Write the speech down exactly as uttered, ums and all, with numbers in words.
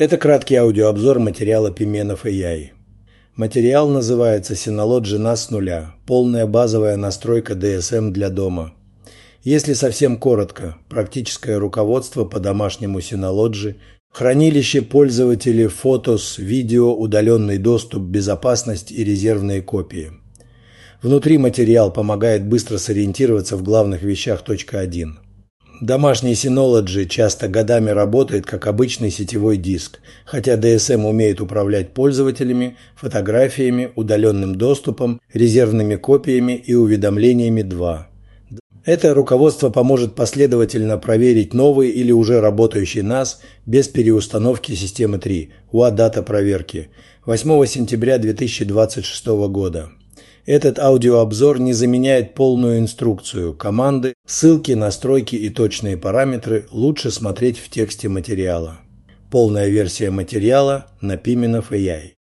Это краткий аудиообзор материала Pimenov эй ай. Материал называется Synology эн эй эс с нуля. Полная базовая настройка ди эс эм для дома. Если совсем коротко, практическое руководство по домашнему Synology, хранилище пользователей, фотос, видео, удаленный доступ, безопасность и резервные копии. Внутри материал помогает быстро сориентироваться в главных вещах точка один. Домашний Synology часто годами работает как обычный сетевой диск, хотя ди эс эм умеет управлять пользователями, фотографиями, удаленным доступом, резервными копиями и уведомлениями два. Это руководство поможет последовательно проверить новый или уже работающий эн эй эс без переустановки системы три, ю эй дата проверки, восьмого сентября две тысячи двадцать шестого года. Этот аудиообзор не заменяет полную инструкцию, команды, ссылки, настройки и точные параметры лучше смотреть в тексте материала. Полная версия материала на Pimenov эй ай.